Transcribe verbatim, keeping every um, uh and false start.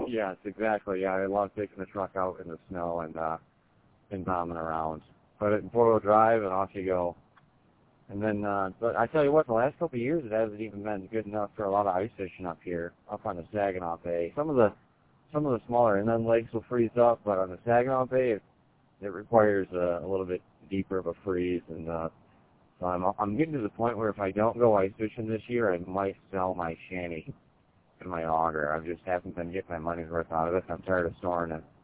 Yes, exactly. Yeah, I love taking the truck out in the snow and uh, and bombing around. Put it in four-wheel drive and off you go. And then, uh, but I tell you what, the last couple of years it hasn't even been good enough for a lot of ice fishing up here, up on the Saginaw Bay. Some of the some of the smaller inland lakes will freeze up, but on the Saginaw Bay, it, it requires a, a little bit deeper of a freeze. And uh, so I'm I'm getting to the point where if I don't go ice fishing this year, I might sell my shanty and my auger. I just haven't been getting my money's worth out of it. I'm tired of storing it.